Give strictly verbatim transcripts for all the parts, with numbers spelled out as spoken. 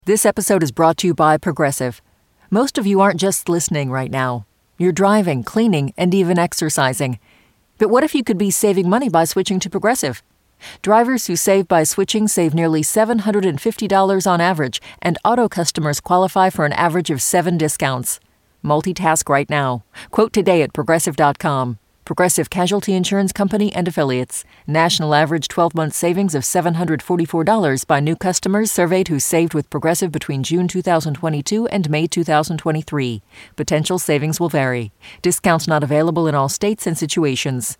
This episode is brought to you by Progressive. Most of you aren't just listening right now. You're driving, cleaning, and even exercising. But what if you could be saving money by switching to Progressive? Drivers who save by switching save nearly seven hundred fifty dollars on average, and auto customers qualify for an average of seven discounts. Multitask right now. Quote today at Progressive dot com. Progressive Casualty Insurance Company and Affiliates. National average twelve-month savings of seven hundred forty-four dollars by new customers surveyed who saved with Progressive between June two thousand twenty-two and May two thousand twenty-three. Potential savings will vary. Discounts not available in all states and situations.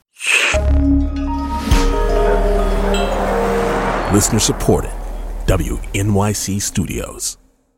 Listener supported. W N Y C Studios.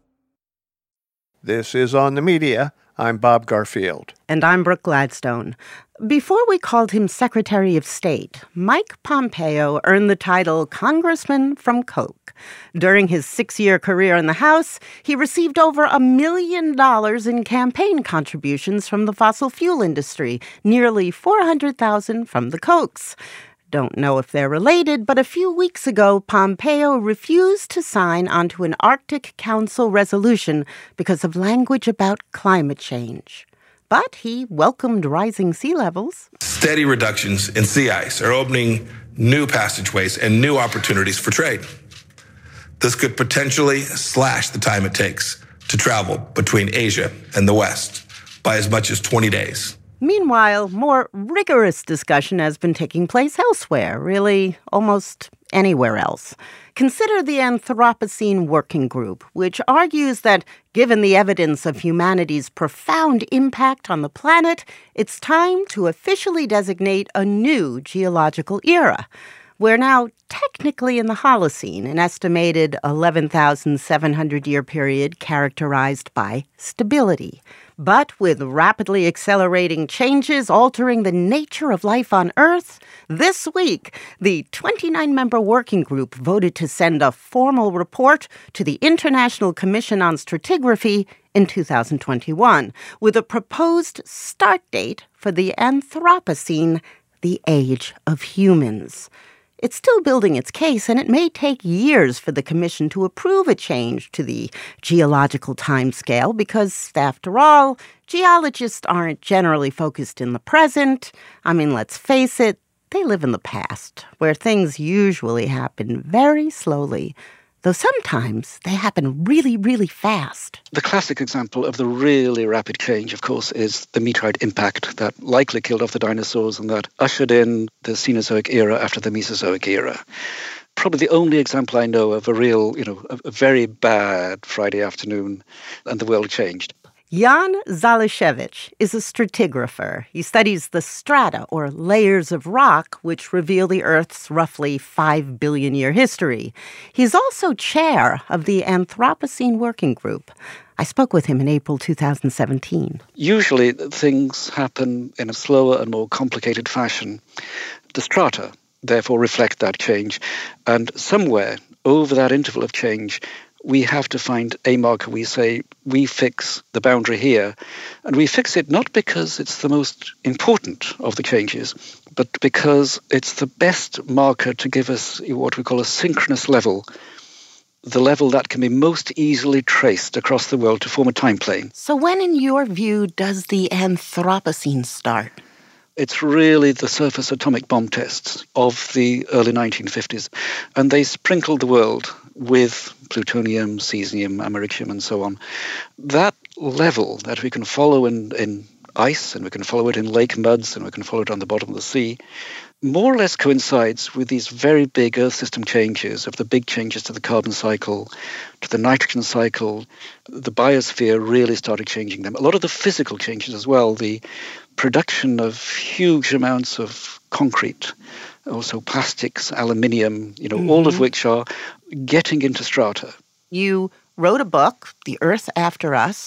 This is On the Media. I'm Bob Garfield. And I'm Brooke Gladstone. Before we called him Secretary of State, Mike Pompeo earned the title Congressman from Coke. During his six-year career in the House, he received over a million dollars in campaign contributions from the fossil fuel industry, nearly four hundred thousand dollars from the Cokes. Don't know if they're related, but a few weeks ago, Pompeo refused to sign onto an Arctic Council resolution because of language about climate change. But he welcomed rising sea levels. Steady reductions in sea ice are opening new passageways and new opportunities for trade. This could potentially slash the time it takes to travel between Asia and the West by as much as twenty days. Meanwhile, more rigorous discussion has been taking place elsewhere, really almost anywhere else. Consider the Anthropocene Working Group, which argues that given the evidence of humanity's profound impact on the planet, it's time to officially designate a new geological era. We're now technically in the Holocene, an estimated eleven thousand seven hundred year period characterized by stability. But with rapidly accelerating changes altering the nature of life on Earth, this week, the twenty-nine member working group voted to send a formal report to the International Commission on Stratigraphy in two thousand twenty-one, with a proposed start date for the Anthropocene, the age of humans. It's still building its case, and it may take years for the Commission to approve a change to the geological timescale because, after all, geologists aren't generally focused in the present. I mean, let's face it, they live in the past, where things usually happen very slowly, though sometimes they happen really, really fast. The classic example of the really rapid change, of course, is the meteorite impact that likely killed off the dinosaurs and that ushered in the Cenozoic era after the Mesozoic era. Probably the only example I know of a real, you know, a, a very bad Friday afternoon and the world changed. Jan Zalishevich is a stratigrapher. He studies the strata, or layers of rock, which reveal the Earth's roughly five billion year history. He's also chair of the Anthropocene Working Group. I spoke with him in April two thousand seventeen. Usually things happen in a slower and more complicated fashion. The strata, therefore, reflect that change. And somewhere over that interval of change, we have to find a marker. We say, we fix the boundary here. And we fix it not because it's the most important of the changes, but because it's the best marker to give us what we call a synchronous level, the level that can be most easily traced across the world to form a time plane. So when, in your view, does the Anthropocene start? It's really the surface atomic bomb tests of the early nineteen fifties. And they sprinkled the world with plutonium, cesium, americium, and so on. That level that we can follow in, in ice, and we can follow it in lake muds, and we can follow it on the bottom of the sea, more or less coincides with these very big Earth system changes, of the big changes to the carbon cycle, to the nitrogen cycle. The biosphere really started changing them. A lot of the physical changes as well, the production of huge amounts of concrete, also plastics, aluminium, you know, mm-hmm. all of which are getting into strata. You wrote a book, The Earth After Us,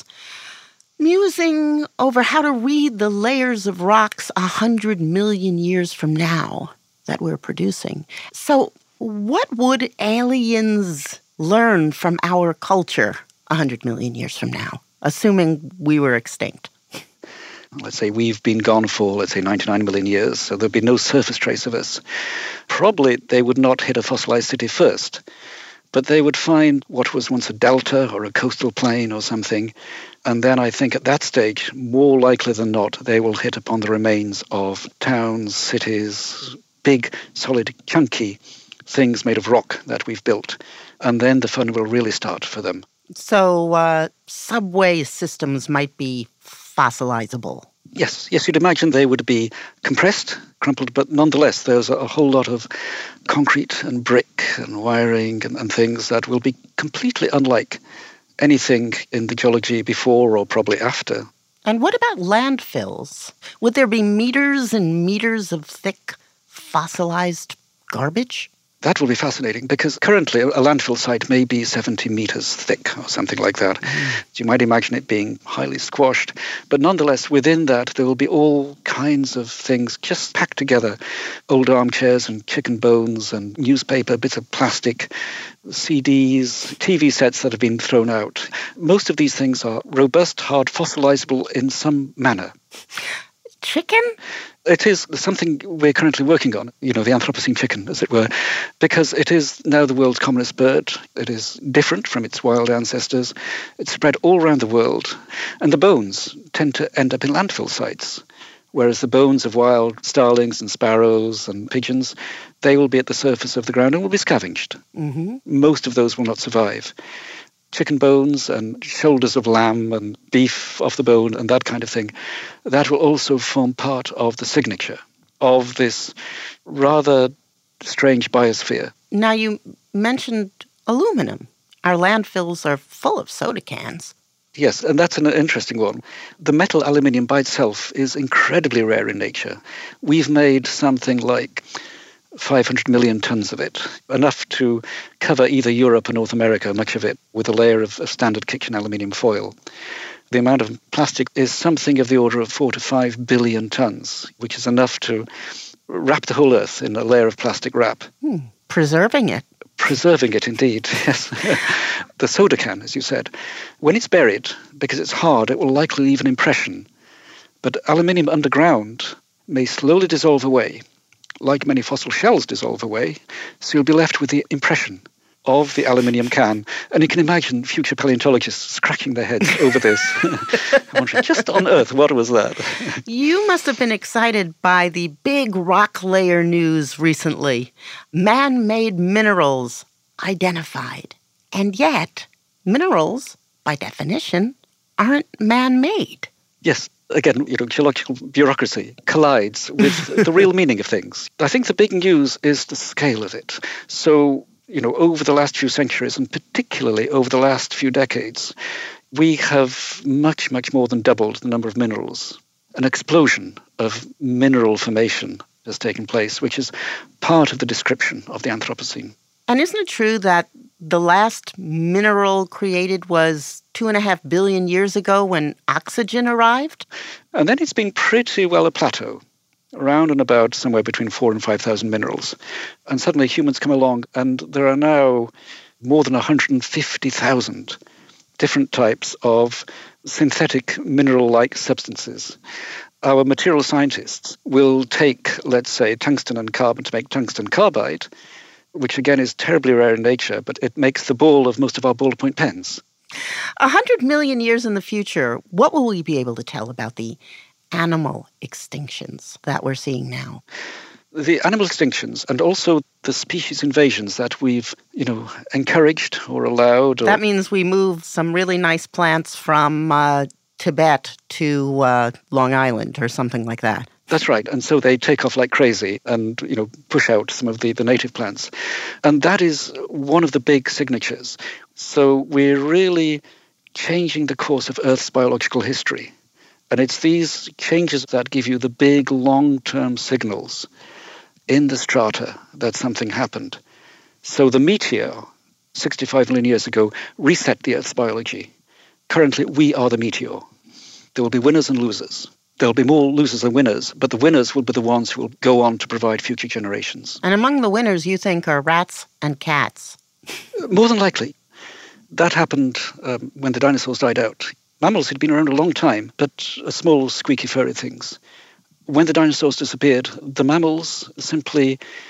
musing over how to read the layers of rocks a hundred million years from now that we're producing. So what would aliens learn from our culture a hundred million years from now, assuming we were extinct? Let's say we've been gone for, let's say, ninety-nine million years, so there'd be no surface trace of us. Probably they would not hit a fossilized city first, but they would find what was once a delta or a coastal plain or something. And then I think at that stage, more likely than not, they will hit upon the remains of towns, cities, big, solid, chunky things made of rock that we've built. And then the fun will really start for them. So uh, subway systems might be fossilizable. Yes, yes, you'd imagine they would be compressed, crumpled, but nonetheless, there's a whole lot of concrete and brick and wiring and, and things that will be completely unlike anything in the geology before or probably after. And what about landfills? Would there be meters and meters of thick, fossilized garbage? That will be fascinating because currently a landfill site may be seventy meters thick or something like that. Mm. So you might imagine it being highly squashed. But nonetheless, within that, there will be all kinds of things just packed together. Old armchairs and chicken bones and newspaper, bits of plastic, C Ds, T V sets that have been thrown out. Most of these things are robust, hard, fossilizable in some manner. Chicken? It is something we're currently working on, you know, the Anthropocene chicken, as it were, because it is now the world's commonest bird. It is different from its wild ancestors. It's spread all around the world. And the bones tend to end up in landfill sites, whereas the bones of wild starlings and sparrows and pigeons, they will be at the surface of the ground and will be scavenged. Mm-hmm. Most of those will not survive. Chicken bones and shoulders of lamb and beef off the bone and that kind of thing, that will also form part of the signature of this rather strange biosphere. Now, you mentioned aluminum. Our landfills are full of soda cans. Yes, and that's an interesting one. The metal aluminium by itself is incredibly rare in nature. We've made something like five hundred million tons of it, enough to cover either Europe or North America, much of it, with a layer of, of standard kitchen aluminium foil. The amount of plastic is something of the order of four to five billion tons, which is enough to wrap the whole Earth in a layer of plastic wrap. Hmm. Preserving it. Preserving it, indeed, yes. The soda can, as you said, when it's buried, because it's hard, it will likely leave an impression. But aluminium underground may slowly dissolve away, like many fossil shells dissolve away, so you'll be left with the impression of the aluminium can. And you can imagine future paleontologists scratching their heads over this. Wondering, just on Earth, what was that? You must have been excited by the big rock layer news recently. Man-made minerals identified. And yet, minerals, by definition, aren't man-made. Yes. Again, you know, geological bureaucracy collides with the real meaning of things. I think the big news is the scale of it. So, you know, over the last few centuries, and particularly over the last few decades, we have much, much more than doubled the number of minerals. An explosion of mineral formation has taken place, which is part of the description of the Anthropocene. And isn't it true that the last mineral created was two and a half billion years ago when oxygen arrived? And then it's been pretty well a plateau, around and about somewhere between four and five thousand minerals. And suddenly humans come along, and there are now more than one hundred fifty thousand different types of synthetic mineral-like substances. Our material scientists will take, let's say, tungsten and carbon to make tungsten carbide, which again is terribly rare in nature, but it makes the ball of most of our ballpoint point pens. A hundred million years in the future, what will we be able to tell about the animal extinctions that we're seeing now? The animal extinctions and also the species invasions that we've, you know, encouraged or allowed. Or... That means we move some really nice plants from uh, Tibet to uh, Long Island or something like that. That's right. And so they take off like crazy and, you know, push out some of the, the native plants. And that is one of the big signatures. So we're really changing the course of Earth's biological history. And it's these changes that give you the big long-term signals in the strata that something happened. So the meteor, sixty-five million years ago, reset the Earth's biology. Currently, we are the meteor. There will be winners and losers. There'll be more losers than winners, but the winners will be the ones who will go on to provide future generations. And among the winners, you think, are rats and cats? More than likely. That happened um, when the dinosaurs died out. Mammals had been around a long time, but small, squeaky, furry things. When the dinosaurs disappeared, the mammals simply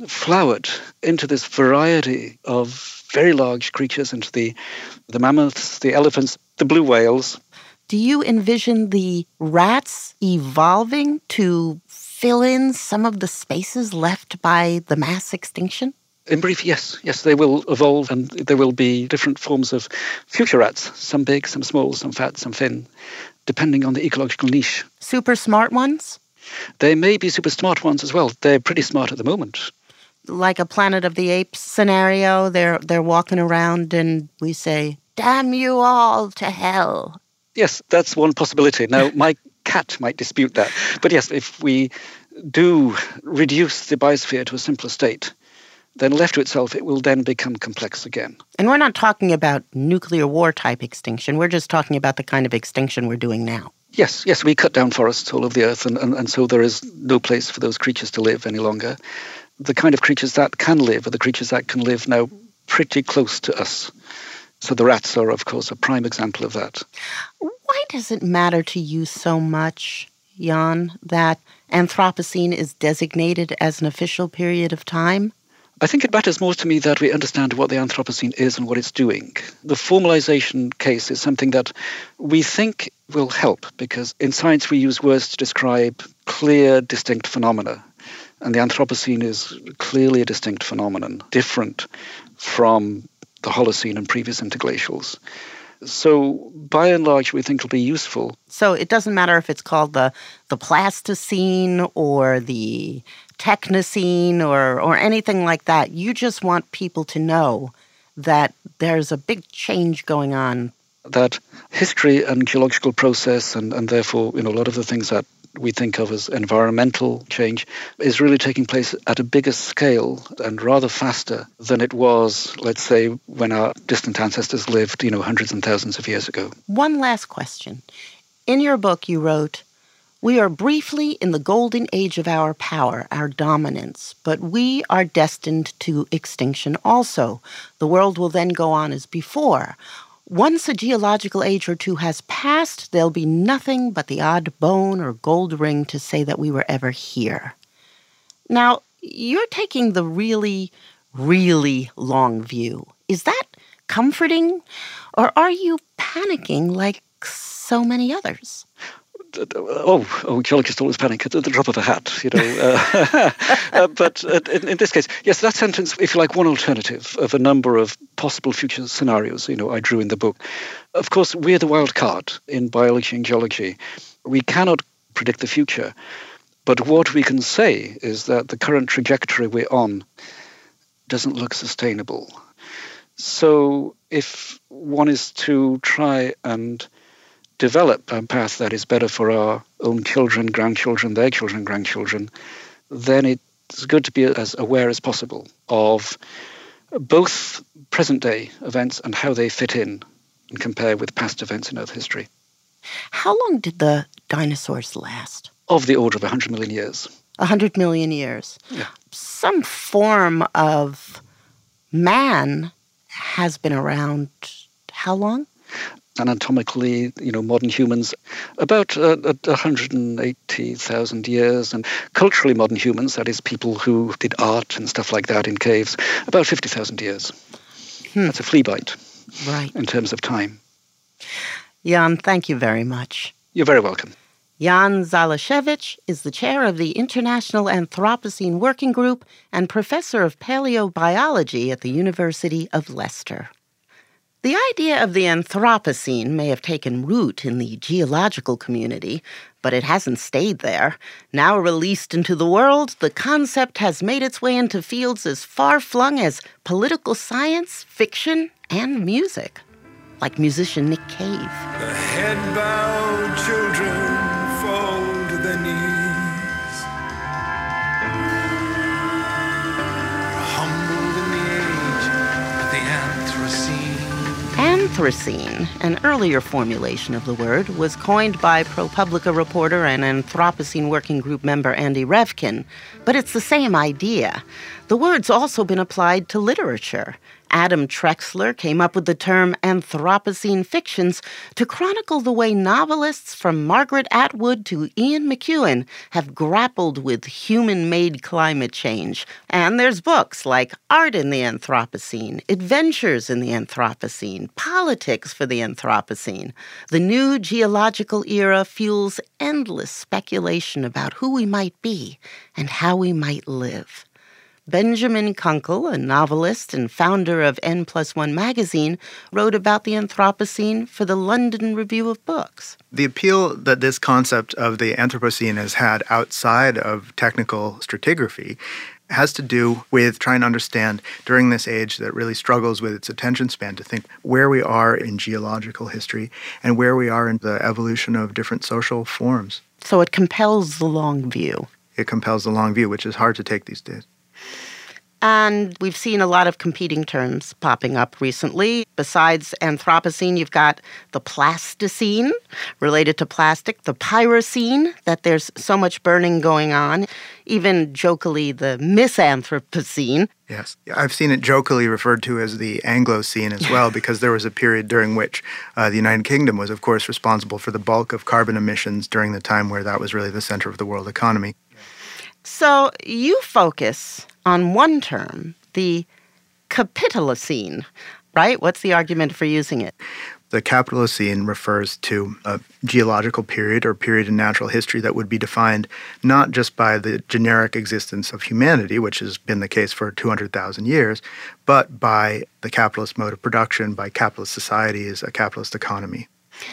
flowered into this variety of very large creatures, into the, the mammoths, the elephants, the blue whales. Do you envision the rats evolving to fill in some of the spaces left by the mass extinction? In brief, yes. Yes, they will evolve, and there will be different forms of future rats, some big, some small, some fat, some thin, depending on the ecological niche. Super smart ones? They may be super smart ones as well. They're pretty smart at the moment. Like a Planet of the Apes scenario, they're they're walking around and we say, "Damn you all to hell." Yes, that's one possibility. Now, my cat might dispute that. But yes, if we do reduce the biosphere to a simpler state, then left to itself, it will then become complex again. And we're not talking about nuclear war type extinction. We're just talking about the kind of extinction we're doing now. Yes, yes, we cut down forests all over the earth, and, and, and so there is no place for those creatures to live any longer. The kind of creatures that can live are the creatures that can live now pretty close to us. So the rats are, of course, a prime example of that. Why does it matter to you so much, Jan, that Anthropocene is designated as an official period of time? I think it matters more to me that we understand what the Anthropocene is and what it's doing. The formalization case is something that we think will help, because in science we use words to describe clear, distinct phenomena. And the Anthropocene is clearly a distinct phenomenon, different from the Holocene and previous interglacials. So, by and large, we think it'll be useful. So it doesn't matter if it's called the, the Plasticine or the Technocene or, or anything like that. You just want people to know that there's a big change going on. That history and geological process, and, and therefore, you know, a lot of the things that we think of as environmental change, is really taking place at a bigger scale and rather faster than it was, let's say, when our distant ancestors lived, you know, hundreds and thousands of years ago. One last question. In your book, you wrote, "We are briefly in the golden age of our power, our dominance, but we are destined to extinction also. The world will then go on as before. Once a geological age or two has passed, there'll be nothing but the odd bone or gold ring to say that we were ever here." Now, you're taking the really, really long view. Is that comforting, or are you panicking like so many others? Oh, oh, geologists always panic at the drop of a hat, you know. Uh, uh, but uh, in, in this case, yes, that sentence, if you like, one alternative of a number of possible future scenarios, you know, I drew in the book. Of course, we're the wild card in biology and geology. We cannot predict the future. But what we can say is that the current trajectory we're on doesn't look sustainable. So if one is to try and develop a path that is better for our own children, grandchildren, their children, grandchildren, then it's good to be as aware as possible of both present-day events and how they fit in and compare with past events in Earth history. How long did the dinosaurs last? Of the order of one hundred million years. one hundred million years. Yeah. Some form of man has been around how long? Anatomically, you know, modern humans, about uh, one hundred eighty thousand years, and culturally modern humans, that is people who did art and stuff like that in caves, about fifty thousand years. Hmm. That's a flea bite, right, in terms of time. Jan, thank you very much. You're very welcome. Jan Zalashevich is the chair of the International Anthropocene Working Group and professor of paleobiology at the University of Leicester. The idea of the Anthropocene may have taken root in the geological community, but it hasn't stayed there. Now released into the world, the concept has made its way into fields as far-flung as political science, fiction, and music, like musician Nick Cave. The head-bowed children fall to their knees, humbled in the age of the Anthropocene. Anthropocene, an earlier formulation of the word, was coined by ProPublica reporter and Anthropocene Working Group member Andy Revkin, but it's the same idea. The word's also been applied to literature. Adam Trexler came up with the term Anthropocene fictions to chronicle the way novelists from Margaret Atwood to Ian McEwan have grappled with human-made climate change. And there's books like Art in the Anthropocene, Adventures in the Anthropocene, Politics for the Anthropocene. The new geological era fuels endless speculation about who we might be and how we might live. Benjamin Kunkel, a novelist and founder of N plus one magazine, wrote about the Anthropocene for the London Review of Books. The appeal that this concept of the Anthropocene has had outside of technical stratigraphy has to do with trying to understand, during this age that really struggles with its attention span, to think where we are in geological history and where we are in the evolution of different social forms. So it compels the long view. It compels the long view, which is hard to take these days. And we've seen a lot of competing terms popping up recently. Besides Anthropocene, you've got the Plasticene, related to plastic, the Pyrocene, that there's so much burning going on, even jokily the Misanthropocene. Yes. I've seen it jokily referred to as the Anglocene as well, because there was a period during which uh, the United Kingdom was, of course, responsible for the bulk of carbon emissions during the time where that was really the center of the world economy. So you focus on one term, the Capitalocene, right? What's the argument for using it? The Capitalocene refers to a geological period or period in natural history that would be defined not just by the generic existence of humanity, which has been the case for two hundred thousand years, but by the capitalist mode of production, by capitalist societies, a capitalist economy.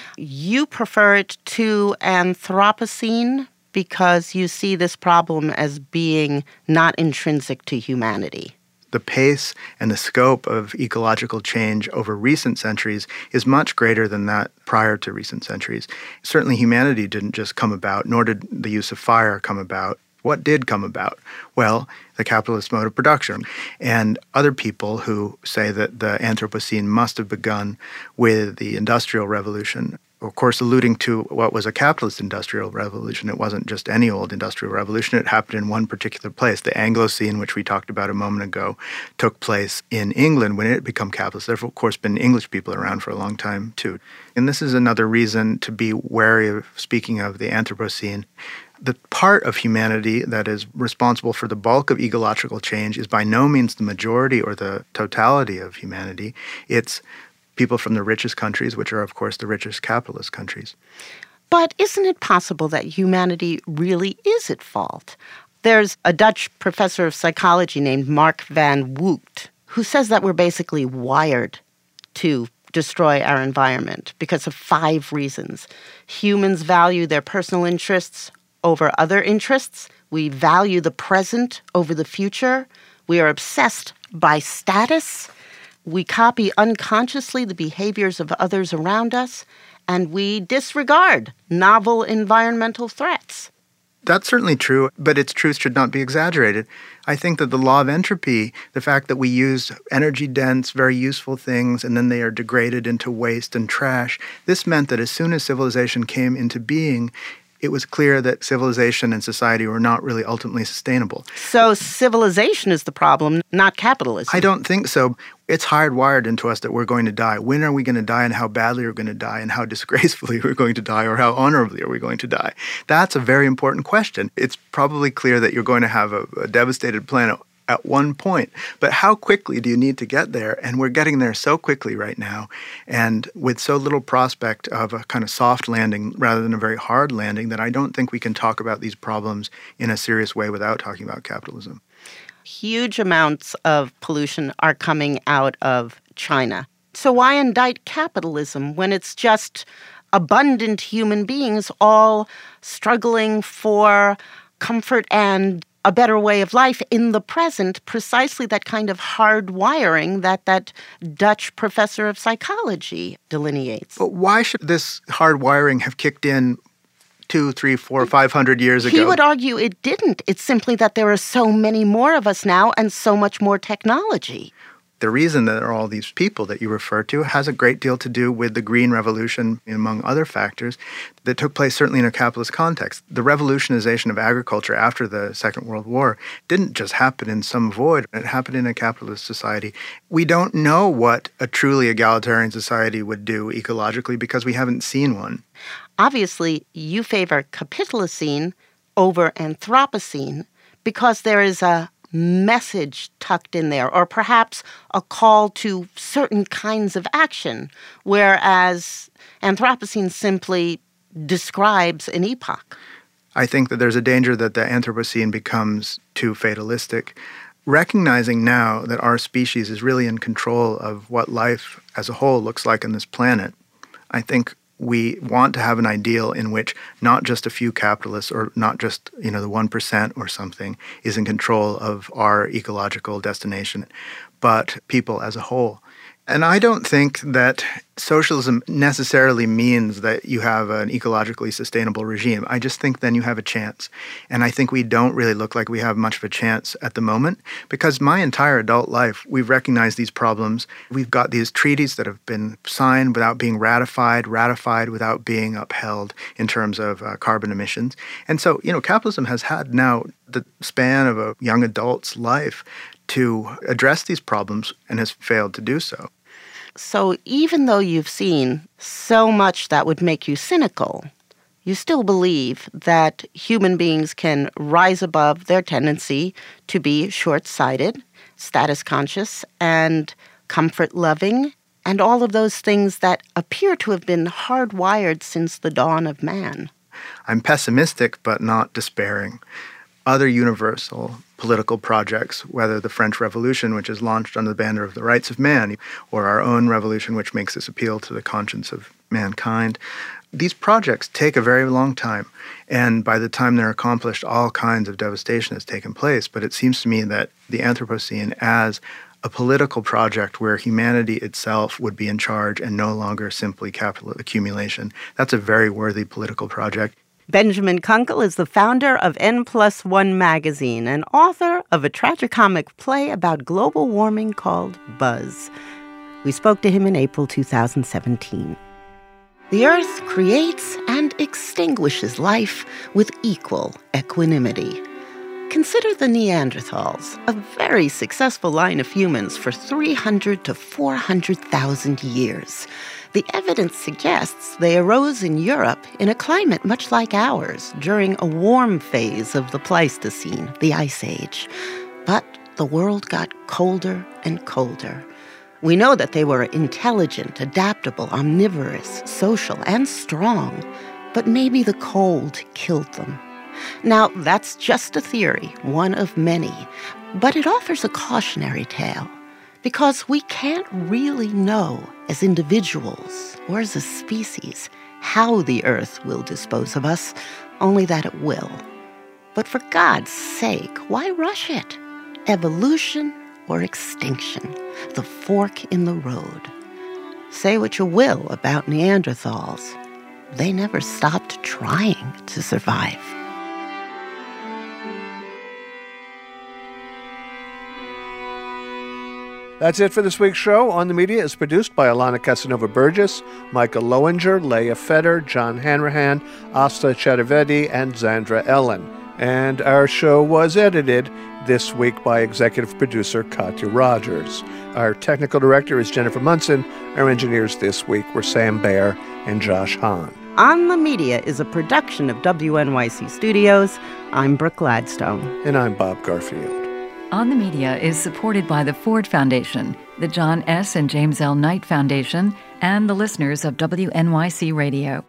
You prefer it to Anthropocene because you see this problem as being not intrinsic to humanity. The pace and the scope of ecological change over recent centuries is much greater than that prior to recent centuries. Certainly humanity didn't just come about, nor did the use of fire come about. What did come about? Well, the capitalist mode of production. And other people who say that the Anthropocene must have begun with the Industrial Revolution, of course, alluding to what was a capitalist industrial revolution. It wasn't just any old industrial revolution. It happened in one particular place. The Anglocene, which we talked about a moment ago, took place in England when it became capitalist. There have, of course, been English people around for a long time, too. And this is another reason to be wary of speaking of the Anthropocene. The part of humanity that is responsible for the bulk of ecological change is by no means the majority or the totality of humanity. It's people from the richest countries, which are, of course, the richest capitalist countries. But isn't it possible that humanity really is at fault? There's a Dutch professor of psychology named Mark van Woot who says that we're basically wired to destroy our environment because of five reasons. Humans value their personal interests over other interests. We value the present over the future. We are obsessed by status. We copy unconsciously the behaviors of others around us, and we disregard novel environmental threats. That's certainly true, but its truth should not be exaggerated. I think that the law of entropy, the fact that we use energy-dense, very useful things, and then they are degraded into waste and trash, this meant that as soon as civilization came into being, it was clear that civilization and society were not really ultimately sustainable. So civilization is the problem, not capitalism. I don't think so. It's hardwired into us that we're going to die. When are we going to die, and how badly are we going to die, and how disgracefully are we going to die, or how honorably are we going to die? That's a very important question. It's probably clear that you're going to have a, a devastated planet at one point. But how quickly do you need to get there? And we're getting there so quickly right now, and with so little prospect of a kind of soft landing rather than a very hard landing, that I don't think we can talk about these problems in a serious way without talking about capitalism. Huge amounts of pollution are coming out of China. So why indict capitalism when it's just abundant human beings all struggling for comfort and a better way of life in the present, precisely that kind of hard wiring that that Dutch professor of psychology delineates. But why should this hard wiring have kicked in two, three, four, five hundred years ago? He would argue it didn't. It's simply that there are so many more of us now and so much more technology. The reason that there are all these people that you refer to has a great deal to do with the Green Revolution, among other factors, that took place certainly in a capitalist context. The revolutionization of agriculture after the Second World War didn't just happen in some void. It happened in a capitalist society. We don't know what a truly egalitarian society would do ecologically because we haven't seen one. Obviously, you favor Capitalocene over Anthropocene because there is a message tucked in there, or perhaps a call to certain kinds of action, whereas Anthropocene simply describes an epoch. I think that there's a danger that the Anthropocene becomes too fatalistic. Recognizing now that our species is really in control of what life as a whole looks like on this planet, I think we want to have an ideal in which not just a few capitalists or not just, you know, the one percent or something is in control of our ecological destination, but people as a whole. And I don't think that socialism necessarily means that you have an ecologically sustainable regime. I just think then you have a chance. And I think we don't really look like we have much of a chance at the moment because my entire adult life, we've recognized these problems. We've got these treaties that have been signed without being ratified, ratified without being upheld in terms of uh, carbon emissions. And so, you know, capitalism has had now the span of a young adult's life to address these problems and has failed to do so. So even though you've seen so much that would make you cynical, you still believe that human beings can rise above their tendency to be short-sighted, status-conscious, and comfort-loving, and all of those things that appear to have been hardwired since the dawn of man. I'm pessimistic but not despairing. Other universal political projects, whether the French Revolution, which is launched under the banner of the rights of man, or our own revolution, which makes this appeal to the conscience of mankind, these projects take a very long time. And by the time they're accomplished, all kinds of devastation has taken place. But it seems to me that the Anthropocene as a political project where humanity itself would be in charge and no longer simply capital accumulation, that's a very worthy political project. Benjamin Kunkel is the founder of N plus one magazine and author of a tragicomic play about global warming called Buzz. We spoke to him in April two thousand seventeen. The Earth creates and extinguishes life with equal equanimity. Consider the Neanderthals, a very successful line of humans for three hundred to four hundred thousand years. The evidence suggests they arose in Europe in a climate much like ours during a warm phase of the Pleistocene, the Ice Age. But the world got colder and colder. We know that they were intelligent, adaptable, omnivorous, social, and strong, but maybe the cold killed them. Now, that's just a theory, one of many, but it offers a cautionary tale. Because we can't really know as individuals or as a species how the Earth will dispose of us, only that it will. But for God's sake, why rush it? Evolution or extinction, the fork in the road. Say what you will about Neanderthals, they never stopped trying to survive. That's it for this week's show. On the Media is produced by Alana Casanova-Burgess, Michael Lowinger, Leah Fetter, John Hanrahan, Asta Chaturvedi, and Zandra Ellen. And our show was edited this week by executive producer Katya Rogers. Our technical director is Jennifer Munson. Our engineers this week were Sam Baer and Josh Hahn. On the Media is a production of W N Y C Studios. I'm Brooke Gladstone. And I'm Bob Garfield. On the Media is supported by the Ford Foundation, the John S. and James L. Knight Foundation, and the listeners of W N Y C Radio.